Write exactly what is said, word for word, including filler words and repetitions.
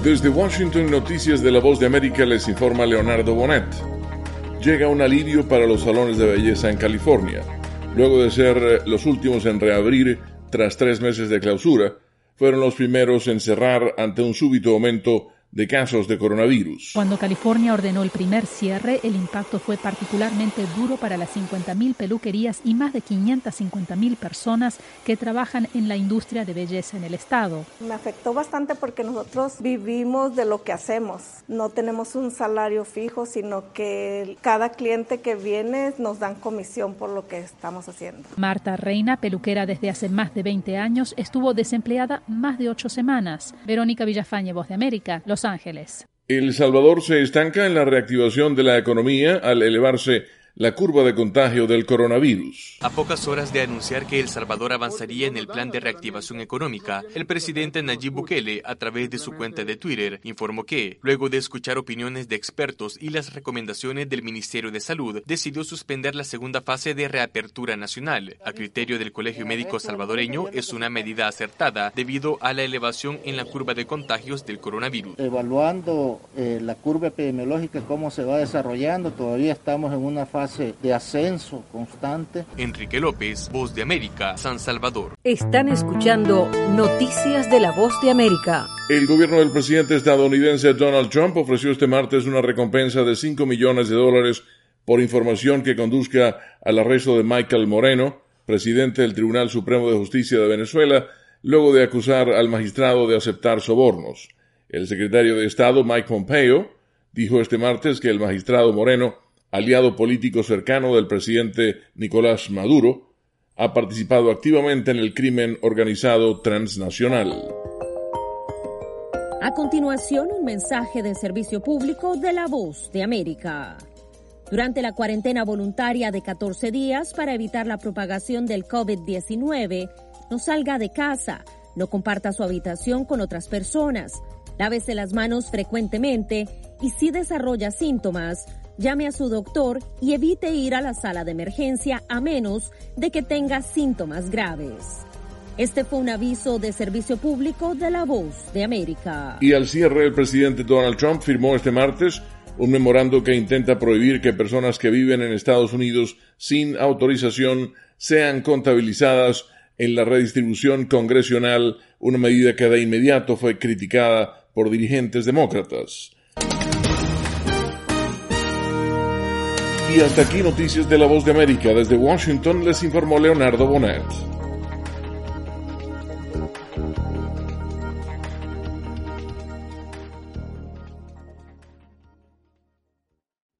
Desde Washington, Noticias de la Voz de América, les informa Leonardo Bonet. Llega un alivio para los salones de belleza en California. Luego de ser los últimos en reabrir tras tres meses de clausura, fueron los primeros en cerrar ante un súbito aumento de casos de coronavirus. Cuando California ordenó el primer cierre, el impacto fue particularmente duro para las cincuenta mil peluquerías y más de quinientas cincuenta mil personas que trabajan en la industria de belleza en el estado. Me afectó bastante porque nosotros vivimos de lo que hacemos. No tenemos un salario fijo, sino que cada cliente que viene nos dan comisión por lo que estamos haciendo. Marta Reina, peluquera desde hace más de veinte años, estuvo desempleada más de ocho semanas. Verónica Villafañe, Voz de América, Los Ángeles. El Salvador se estanca en la reactivación de la economía al elevarse la curva de contagio del coronavirus. A pocas horas de anunciar que El Salvador avanzaría en el plan de reactivación económica, el presidente Nayib Bukele, a través de su cuenta de Twitter, informó que, luego de escuchar opiniones de expertos y las recomendaciones del Ministerio de Salud, decidió suspender la segunda fase de reapertura nacional. A criterio del Colegio Médico Salvadoreño, es una medida acertada debido a la elevación en la curva de contagios del coronavirus. Evaluando eh, la curva epidemiológica, cómo se va desarrollando, todavía estamos en una fase de ascenso constante. Enrique López, Voz de América, San Salvador. Están escuchando Noticias de la Voz de América. El gobierno del presidente estadounidense Donald Trump ofreció este martes una recompensa de cinco millones de dólares por información que conduzca al arresto de Michael Moreno, presidente del Tribunal Supremo de Justicia de Venezuela, luego de acusar al magistrado de aceptar sobornos. El secretario de Estado, Mike Pompeo, dijo este martes que el magistrado Moreno, aliado político cercano del presidente Nicolás Maduro, ha participado activamente en el crimen organizado transnacional. A continuación, un mensaje de servicio público de La Voz de América. Durante la cuarentena voluntaria de catorce días para evitar la propagación del COVID diecinueve, no salga de casa, no comparta su habitación con otras personas, lávese las manos frecuentemente y si desarrolla síntomas, llame a su doctor y evite ir a la sala de emergencia a menos de que tenga síntomas graves. Este fue un aviso de servicio público de La Voz de América. Y al cierre, el presidente Donald Trump firmó este martes un memorando que intenta prohibir que personas que viven en Estados Unidos sin autorización sean contabilizadas en la redistribución congresional, una medida que de inmediato fue criticada por dirigentes demócratas. Y hasta aquí Noticias de la Voz de América. Desde Washington les informó Leonardo Bonet.